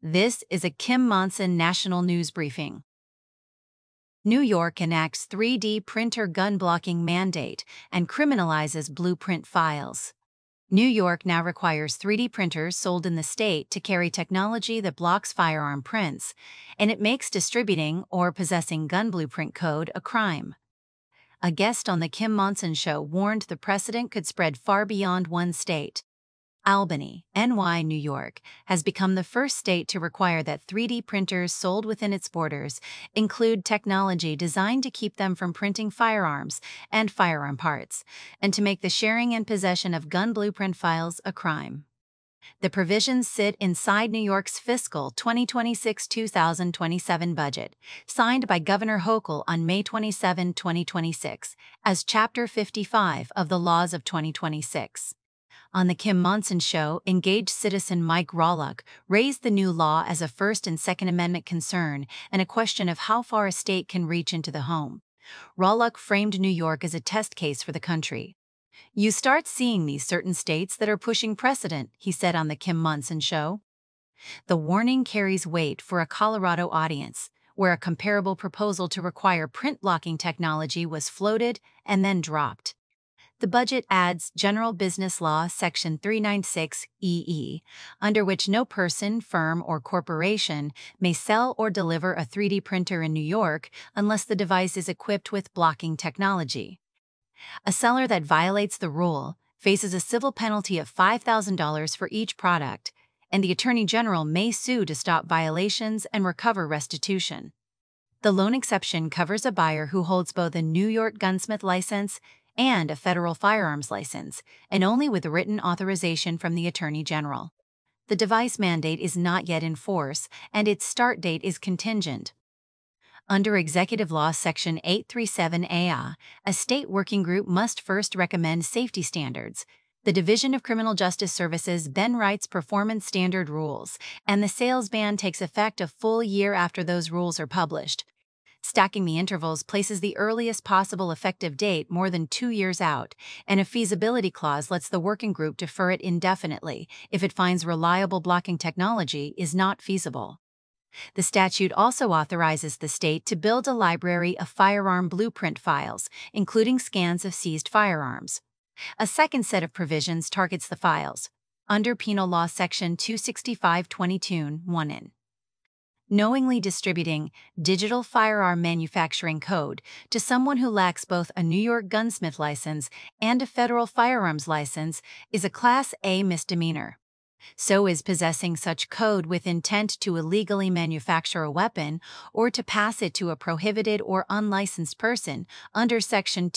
This is a Kim Monson National News Briefing. New York enacts 3D printer gun blocking mandate and criminalizes blueprint files. New York now requires 3D printers sold in the state to carry technology that blocks firearm prints, and it makes distributing or possessing gun blueprint code a crime. A guest on The Kim Monson Show warned the precedent could spread far beyond one state. Albany, NY, New York, has become the first state to require that 3D printers sold within its borders include technology designed to keep them from printing firearms and firearm parts, and to make the sharing and possession of gun blueprint files a crime. The provisions sit inside New York's fiscal 2026-2027 budget, signed by Governor Hochul on May 27, 2026, as Chapter 55 of the Laws of 2026. On The Kim Monson Show, engaged citizen Mike Rawluck raised the new law as a First and Second Amendment concern and a question of how far a state can reach into the home. Rawluck framed New York as a test case for the country. "You start seeing these certain states that are pushing precedent," he said on The Kim Monson Show. The warning carries weight for a Colorado audience, where a comparable proposal to require print blocking technology was floated and then dropped. The budget adds General Business Law Section 396 EE, under which no person, firm, or corporation may sell or deliver a 3D printer in New York unless the device is equipped with blocking technology. A seller that violates the rule faces a civil penalty of $5,000 for each product, and the Attorney General may sue to stop violations and recover restitution. The lone exception covers a buyer who holds both a New York gunsmith license and a federal firearms license, and only with written authorization from the Attorney General. The device mandate is not yet in force, and its start date is contingent. Under Executive Law Section 837 AA, a state working group must first recommend safety standards. The Division of Criminal Justice Services then writes performance standard rules, and the sales ban takes effect a full year after those rules are published. Stacking the intervals places the earliest possible effective date more than 2 years out, and a feasibility clause lets the working group defer it indefinitely if it finds reliable blocking technology is not feasible. The statute also authorizes the state to build a library of firearm blueprint files, including scans of seized firearms. A second set of provisions targets the files, under Penal Law Section 265-22(1). Knowingly distributing digital firearm manufacturing code to someone who lacks both a New York gunsmith license and a federal firearms license is a Class A misdemeanor. So is possessing such code with intent to illegally manufacture a weapon or to pass it to a prohibited or unlicensed person under Section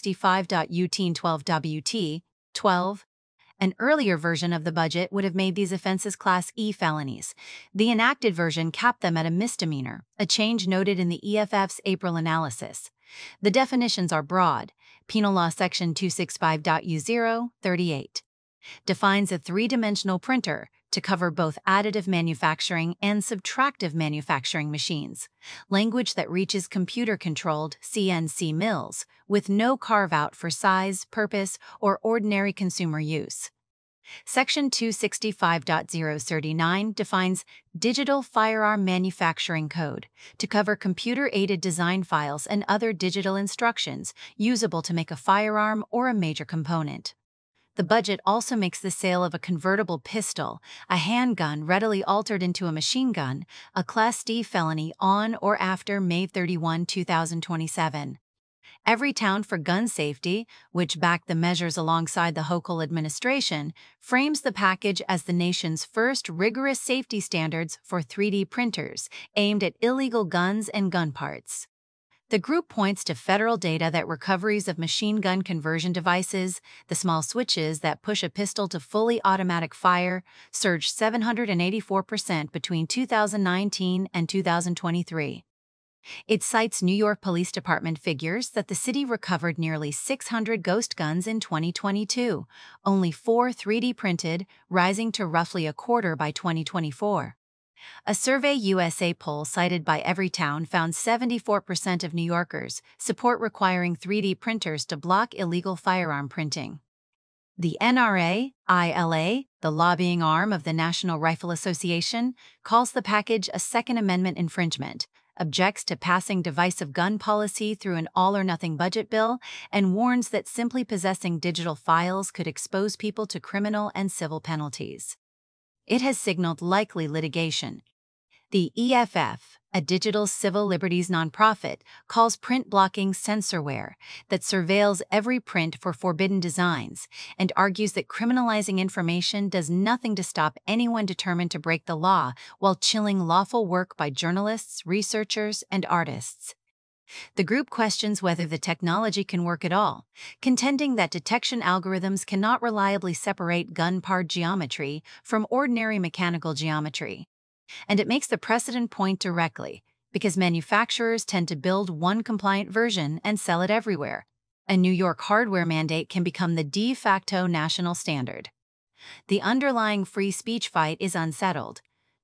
265.1812 WT 12. An earlier version of the budget would have made these offenses Class E felonies. The enacted version capped them at a misdemeanor, a change noted in the EFF's April analysis. The definitions are broad. Penal Law Section 265.U0 38 defines a three-dimensional printer to cover both additive manufacturing and subtractive manufacturing machines, language that reaches computer-controlled CNC mills, with no carve-out for size, purpose, or ordinary consumer use. Section 265.039 defines digital firearm manufacturing code to cover computer-aided design files and other digital instructions usable to make a firearm or a major component. The budget also makes the sale of a convertible pistol, a handgun readily altered into a machine gun, a Class D felony on or after May 31, 2027. Everytown for Gun Safety, which backed the measures alongside the Hochul administration, frames the package as the nation's first rigorous safety standards for 3D printers aimed at illegal guns and gun parts. The group points to federal data that recoveries of machine gun conversion devices, the small switches that push a pistol to fully automatic fire, surged 784% between 2019 and 2023. It cites New York Police Department figures that the city recovered nearly 600 ghost guns in 2022, only 4 3D printed, rising to roughly a quarter by 2024. A Survey USA poll cited by Everytown found 74% of New Yorkers support requiring 3D printers to block illegal firearm printing. The NRA, the lobbying arm of the National Rifle Association, calls the package a Second Amendment infringement, objects to passing divisive gun policy through an all-or-nothing budget bill, and warns that simply possessing digital files could expose people to criminal and civil penalties. It has signaled likely litigation. The EFF, a digital civil liberties nonprofit, calls print blocking censorware that surveils every print for forbidden designs and argues that criminalizing information does nothing to stop anyone determined to break the law while chilling lawful work by journalists, researchers, and artists. The group questions whether the technology can work at all, contending that detection algorithms cannot reliably separate gun-part geometry from ordinary mechanical geometry. And it makes the precedent point directly, because manufacturers tend to build one compliant version and sell it everywhere. A New York hardware mandate can become the de facto national standard. The underlying free speech fight is unsettled.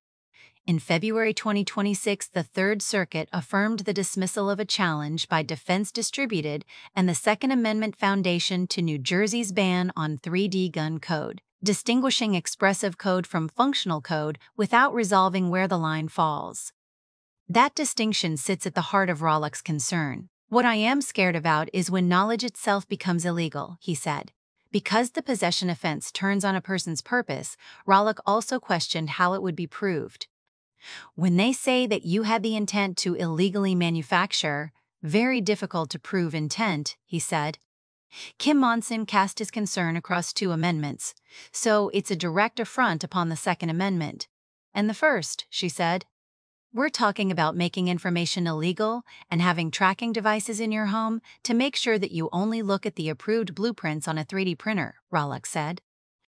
In February 2026, the Third Circuit affirmed the dismissal of a challenge by Defense Distributed and the Second Amendment Foundation to New Jersey's ban on 3D gun code, distinguishing expressive code from functional code without resolving where the line falls. That distinction sits at the heart of Rawlex's concern. "What I am scared about is when knowledge itself becomes illegal," he said. Because the possession offense turns on a person's purpose, Rawlex also questioned how it would be proved. "When they say that you had the intent to illegally manufacture, very difficult to prove intent," he said. Kim Monson cast his concern across two amendments, so it's a direct affront upon the Second Amendment. "And the first," she said. "We're talking about making information illegal and having tracking devices in your home to make sure that you only look at the approved blueprints on a 3D printer," Rawlex said.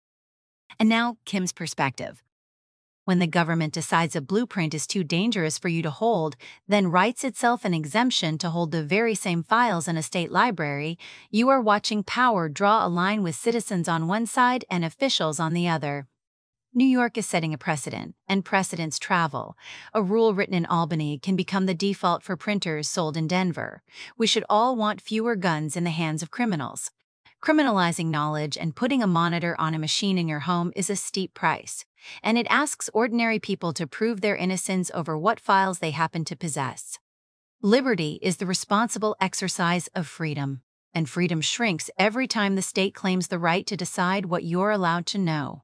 And now, Kim's perspective. When the government decides a blueprint is too dangerous for you to hold, then writes itself an exemption to hold the very same files in a state library, you are watching power draw a line with citizens on one side and officials on the other. New York is setting a precedent, and precedents travel. A rule written in Albany can become the default for printers sold in Denver. We should all want fewer guns in the hands of criminals. Criminalizing knowledge and putting a monitor on a machine in your home is a steep price, and it asks ordinary people to prove their innocence over what files they happen to possess. Liberty is the responsible exercise of freedom, and freedom shrinks every time the state claims the right to decide what you're allowed to know.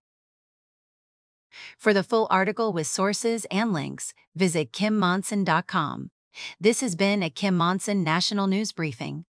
For the full article with sources and links, visit KimMonson.com. This has been a Kim Monson National News Briefing.